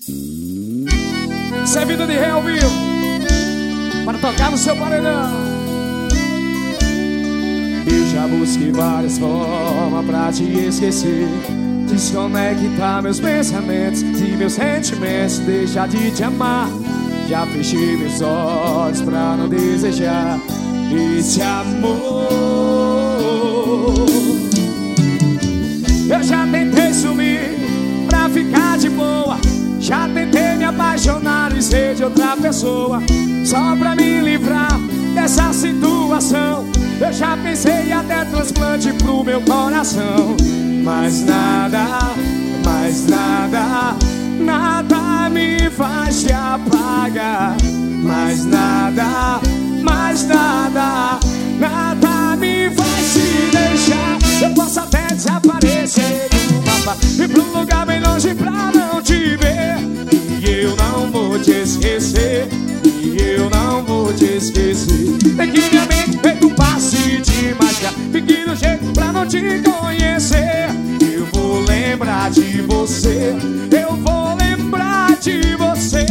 Isso é vida de rei ao vivo, para tocar no seu paredão. Eu já busquei várias formas pra te esquecer, desconectar meus pensamentos e meus sentimentos, deixar de te amar. Já fechei meus olhos pra não desejar esse amor. Eu já tentei sumir pra ficar de boa, já tentei me apaixonar e ser de outra pessoa, só pra me livrar dessa situação. Eu já pensei em até transplante pro meu coração, mas nada, nada me faz te apagar. Mas nada, nada me faz te deixar. Eu posso até desaparecer do mapa, ir pra um lugar bem longe pra não te ver, e eu não vou te esquecer, e eu não vou te esquecer. Tem que minha mente feito um passe de mágica, fique no jeito pra não te conhecer. Eu vou lembrar de você, eu vou lembrar de você.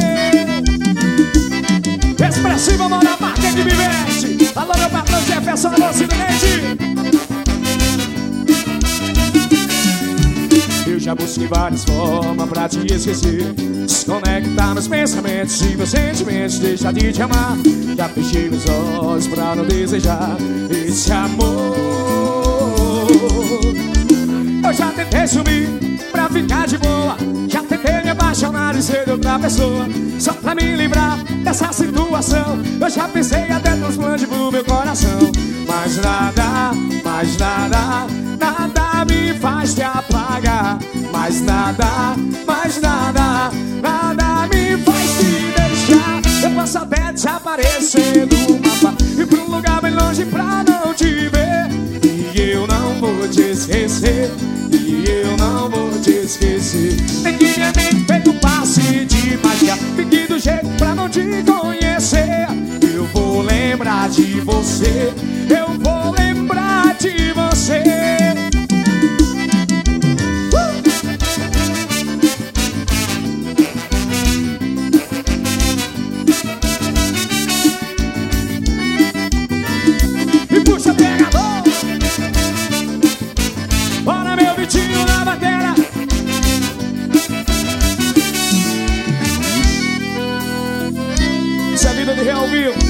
Expressiva, mão na marca que me veste. Alô, meu patrão Jefferson, alô, Sidney. Eu já busquei várias formas pra te esquecer, desconectar meus pensamentos e meus sentimentos, deixar de te amar. Já fechei meus olhos pra não desejar esse amor. Eu já tentei sumir pra ficar de boa, já tentei me apaixonar e ser de outra pessoa, só pra me livrar dessa situação. Eu já pensei até nos planos pro meu coração, mas nada, nada me faz te apagar. Mas nada, nada me faz te deixar. Eu posso até desaparecer do mapa, ir pra um lugar bem longe pra não te ver, e eu não vou te esquecer, e eu não vou te esquecer. Tem que minha mente feito um passe de mágica, fique do jeito pra não te conhecer. Eu vou lembrar de você, eu vou lembrar de você. E puxa pegador, bora meu Vitinho na bateria. Isso é vida de real vivo.